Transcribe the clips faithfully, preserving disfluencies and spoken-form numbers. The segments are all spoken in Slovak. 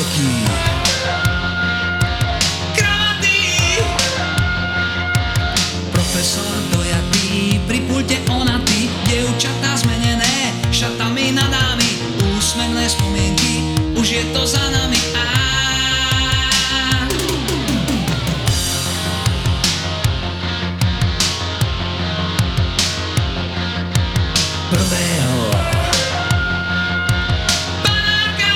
diskotéky. Kravaty. Profesor dojatý, pri pulte onatý, dievčatá zmenené, šatami na dámy, úsmevné spomienky, už je to za nami. Á. Prvého panáka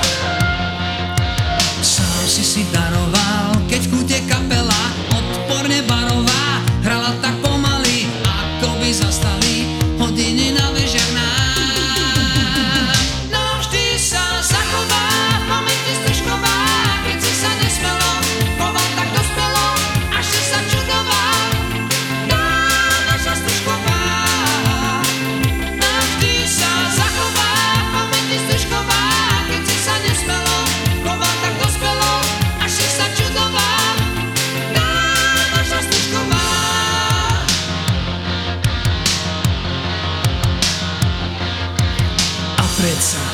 sám si si daroval, keď v kúte kapela odporne barová hrala tak pomaly, ako by zastali hodiny na vežiach nám. No vždy sa zachová v pamäti stržková, keď si sa nesmelo chovať tak dospelo, až si sa čudoval. Tá naša stržková navždy sa zachová v pamäti stržková, keď si sa nesmelo chovať tak dospelo, až si sa čudoval. Tá naša stržková. A predsa